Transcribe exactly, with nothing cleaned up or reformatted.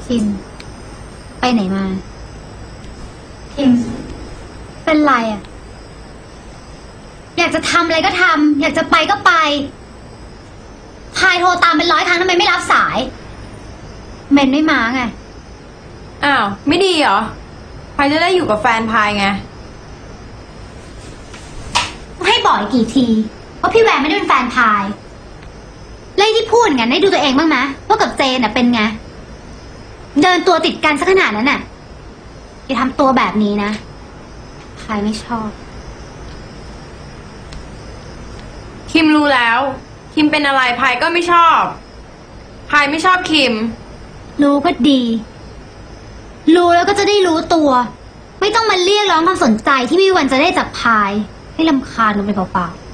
คิมไปไหนมาคิมเป็นไรอ่ะอยากจะทำอะไรก็ทำอยากจะไปก็ไปพายโทรตามเป็นร้อยครั้งทำไมไม่รับสายเมนไม่มาไงอ้าวไม่ดีเหรอพายจะได้อยู่กับแฟนพายไงให้บอกอีกกี่ทีว่าพี่แหวนไม่ได้เป็นแฟนพายเลยที่พูดงั้นได้ดูตัวเองบ้างไหมว่ากับเจนน่ะเป็นไงเดินตัวติดกันสักขนาดนั้นน่ะอย่าทำตัวแบบนี้นะพายไม่ชอบคิมรู้แล้วคิมเป็นอะไรพายก็ไม่ชอบพายไม่ชอบคิมรู้ก็ดีรู้แล้วก็จะได้รู้ตัวไม่ต้องมาเรียกร้องความสนใจที่ไม่มีวันจะได้จากพายให้รำคาญลงไปเปล่าๆ